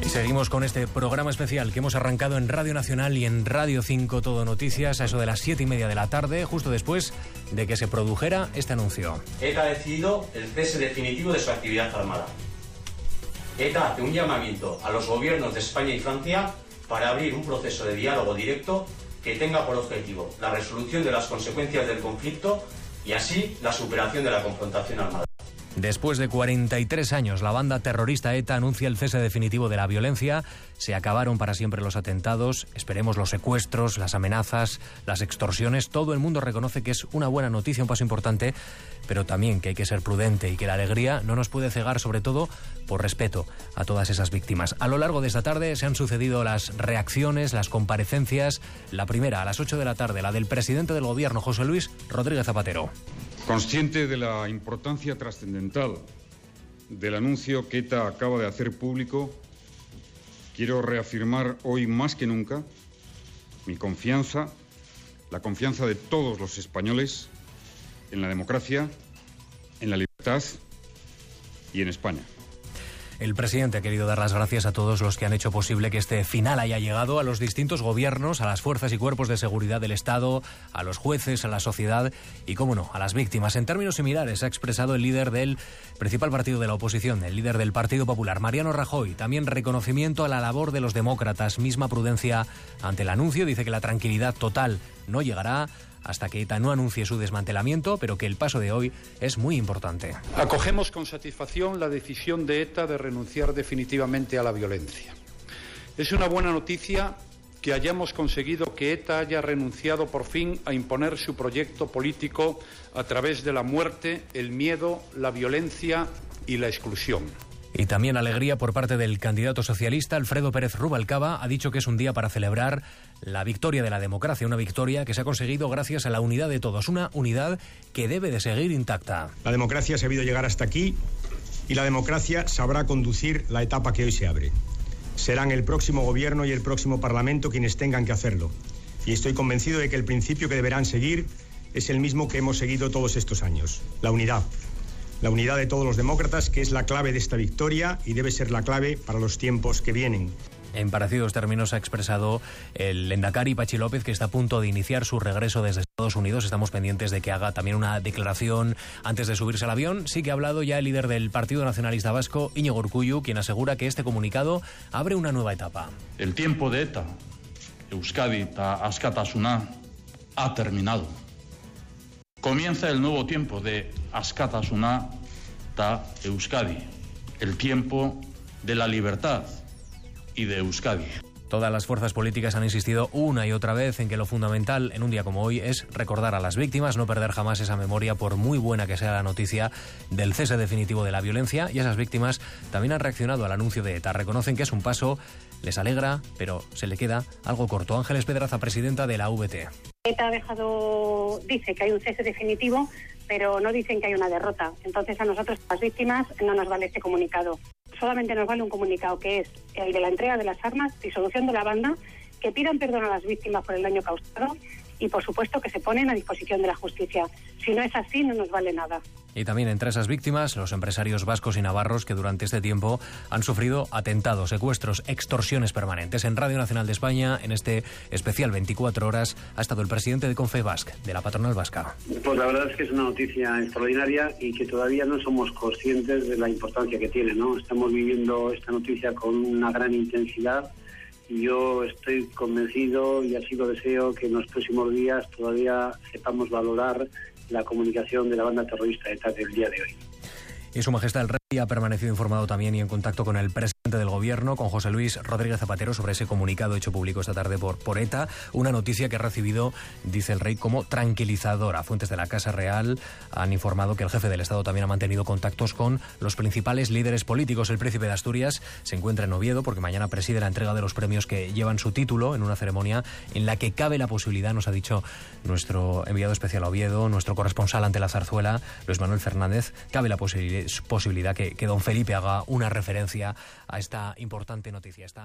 Seguimos con este programa especial que hemos arrancado en Radio Nacional y en Radio 5 Todo Noticias a eso de las 7:30 de la tarde, justo después de que se produjera este anuncio. ETA ha decidido el cese definitivo de su actividad armada. ETA hace un llamamiento a los gobiernos de España y Francia para abrir un proceso de diálogo directo que tenga por objetivo la resolución de las consecuencias del conflicto y así la superación de la confrontación armada. Después de 43 años, la banda terrorista ETA anuncia el cese definitivo de la violencia. Se acabaron para siempre los atentados. Esperemos los secuestros, las amenazas, las extorsiones. Todo el mundo reconoce que es una buena noticia, un paso importante, pero también que hay que ser prudente y que la alegría no nos puede cegar, sobre todo por respeto a todas esas víctimas. A lo largo de esta tarde se han sucedido las reacciones, las comparecencias. La primera, a las 8 de la tarde, la del presidente del Gobierno, José Luis Rodríguez Zapatero. Consciente de la importancia trascendental del anuncio que ETA acaba de hacer público, quiero reafirmar hoy más que nunca mi confianza, la confianza de todos los españoles en la democracia, en la libertad y en España. El presidente ha querido dar las gracias a todos los que han hecho posible que este final haya llegado, a los distintos gobiernos, a las fuerzas y cuerpos de seguridad del Estado, a los jueces, a la sociedad y, cómo no, a las víctimas. En términos similares ha expresado el líder del principal partido de la oposición, el líder del Partido Popular, Mariano Rajoy. También reconocimiento a la labor de los demócratas, misma prudencia ante el anuncio. Dice que la tranquilidad total no llegará hasta que ETA no anuncie su desmantelamiento, pero que el paso de hoy es muy importante. Acogemos con satisfacción la decisión de ETA de renunciar definitivamente a la violencia. Es una buena noticia que hayamos conseguido que ETA haya renunciado por fin a imponer su proyecto político a través de la muerte, el miedo, la violencia y la exclusión. Y también alegría por parte del candidato socialista Alfredo Pérez Rubalcaba. Ha dicho que es un día para celebrar la victoria de la democracia, una victoria que se ha conseguido gracias a la unidad de todos, una unidad que debe de seguir intacta. La democracia ha sabido llegar hasta aquí y la democracia sabrá conducir la etapa que hoy se abre. Serán el próximo gobierno y el próximo parlamento quienes tengan que hacerlo. Y estoy convencido de que el principio que deberán seguir es el mismo que hemos seguido todos estos años, la unidad. La unidad de todos los demócratas, que es la clave de esta victoria y debe ser la clave para los tiempos que vienen. En parecidos términos ha expresado el lehendakari Patxi López, que está a punto de iniciar su regreso desde Estados Unidos. Estamos pendientes de que haga también una declaración antes de subirse al avión. Sí que ha hablado ya el líder del Partido Nacionalista Vasco, Iñigo Urkullu, quien asegura que este comunicado abre una nueva etapa. El tiempo de ETA, Euskadi eta askatasuna, ha terminado. Comienza el nuevo tiempo de askatasuna ta Euskadi, el tiempo de la libertad y de Euskadi. Todas las fuerzas políticas han insistido una y otra vez en que lo fundamental en un día como hoy es recordar a las víctimas, no perder jamás esa memoria, por muy buena que sea la noticia del cese definitivo de la violencia. Y esas víctimas también han reaccionado al anuncio de ETA. Reconocen que es un paso, les alegra, pero se le queda algo corto. Ángeles Pedraza, presidenta de la VT. ETA dice que hay un cese definitivo, pero no dicen que hay una derrota. Entonces a nosotros, las víctimas, no nos vale este comunicado. Solamente nos vale un comunicado que es el de la entrega de las armas, disolución de la banda, que pidan perdón a las víctimas por el daño causado y, por supuesto, que se ponen a disposición de la justicia. Si no es así, no nos vale nada. Y también entre esas víctimas, los empresarios vascos y navarros que durante este tiempo han sufrido atentados, secuestros, extorsiones permanentes. En Radio Nacional de España, en este especial 24 horas, ha estado el presidente de Confebask, de la patronal vasca. Pues la verdad es que es una noticia extraordinaria y que todavía no somos conscientes de la importancia que tiene, ¿no? Estamos viviendo esta noticia con una gran intensidad y yo estoy convencido y así lo deseo que en los próximos días todavía sepamos valorar la comunicación de la banda terrorista ETA del día de hoy. Y Su Majestad el Rey ha permanecido informado también y en contacto con el presidente del Gobierno, con José Luis Rodríguez Zapatero, sobre ese comunicado hecho público esta tarde por ETA, una noticia que ha recibido, dice el Rey, como tranquilizadora. Fuentes de la Casa Real han informado que el jefe del Estado también ha mantenido contactos con los principales líderes políticos. El príncipe de Asturias se encuentra en Oviedo porque mañana preside la entrega de los premios que llevan su título en una ceremonia en la que cabe la posibilidad, nos ha dicho nuestro enviado especial a Oviedo, nuestro corresponsal ante la zarzuela, Luis Manuel Fernández, cabe la posibilidad que don Felipe haga una referencia a esta importante noticia.